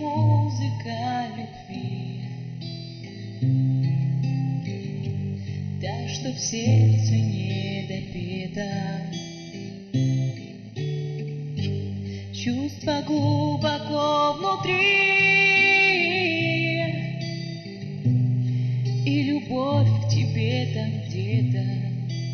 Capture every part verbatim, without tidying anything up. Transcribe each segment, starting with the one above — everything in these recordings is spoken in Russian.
музыка любви, та, что в сердце не допета. Чувства глубоко внутри, и любовь к тебе там где-то.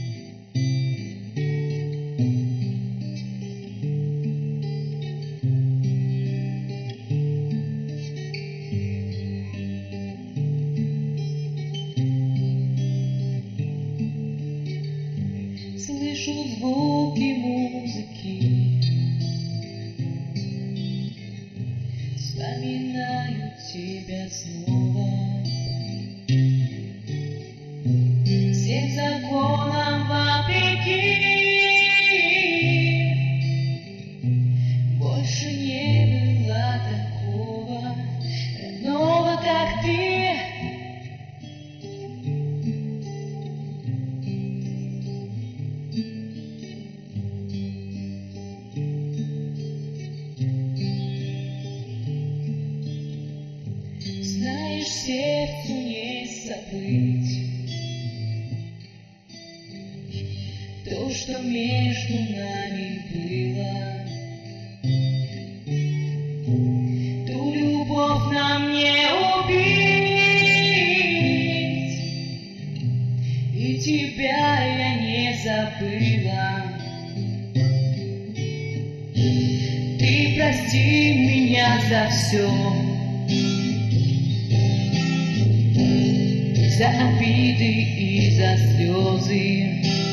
Слышу звуки музыки, вспоминаю тебя снова. Всем законам вопреки, больше не было такого родного, как ты. Знаешь, сердцу не забыть то, что между нами было. Ту любовь нам не убить, и тебя я не забыла. Ты прости меня за все, за обиды и за слезы,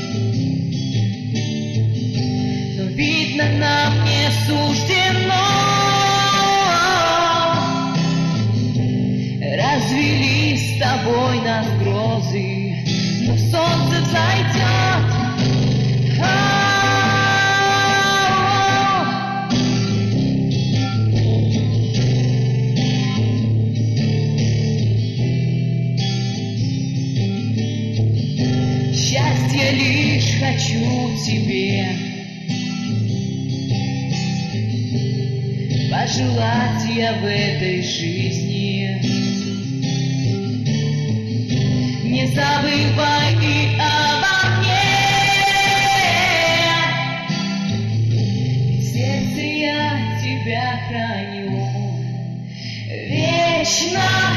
но видно нам не суждено. Развели с тобой нас грозы, но солнце взойдет. Счастье лишь хочу тебе пожелать я в этой жизни. Не забывай и обо мне, в сердце я тебя храню вечно.